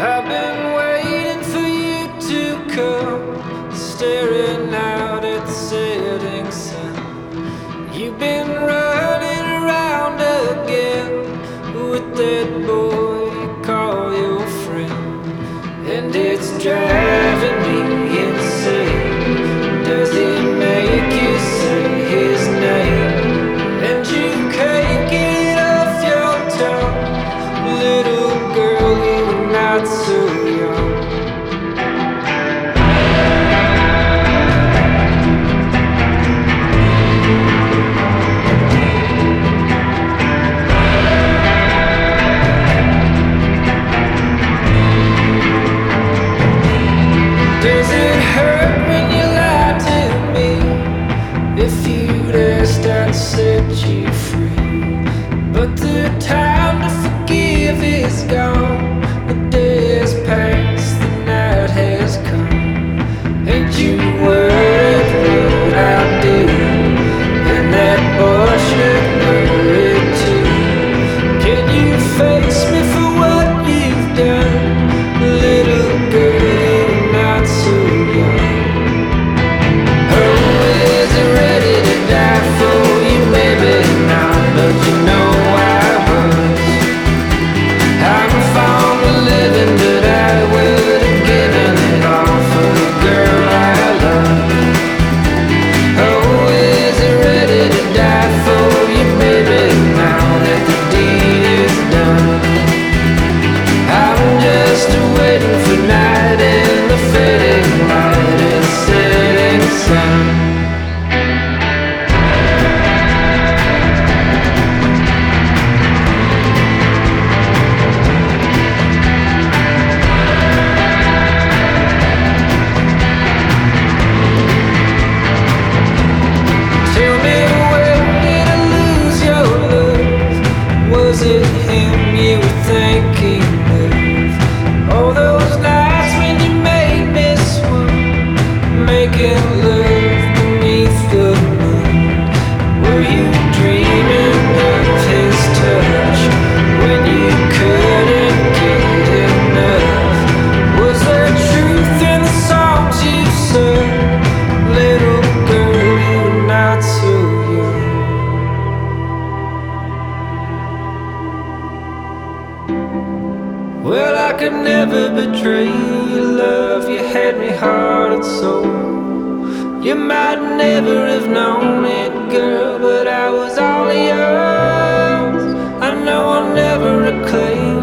I've been waiting for you to come, staring out at the setting sun. You've been running around again with that boy you call your friend, and it's driving me insane. Does it make you say his name? And you can't get it off your tongue, little girl, you were not so young. Does it hurt when you lie to me? If you'd asked, I'd set you free. But the time to forgive is gone. The day has passed, the night has come. Ain't you worried what I'll do? And that boy should worry too. Can you face me for what you've done? Little girl, you're not so young. Oh, is it ready to die for you? Maybe not, but you know I was. I'm fond of living, but I would have given it all for the girl I love. Oh, is it ready to die for you? Maybe now that the deed is done. I'm just waiting for night and the fading light and setting sun. Tell me, when did I lose your love? Was it him you were thinking of? All those nights when you made me swoon, making love beneath the moon. Were you dreaming of his touch when you couldn't get enough? Was there truth in the songs you sung? Little girl, you were not so young. Well, I could never betray your love. You had me heart and soul. You might never have known it, girl, but I was all yours. I know I'll never reclaim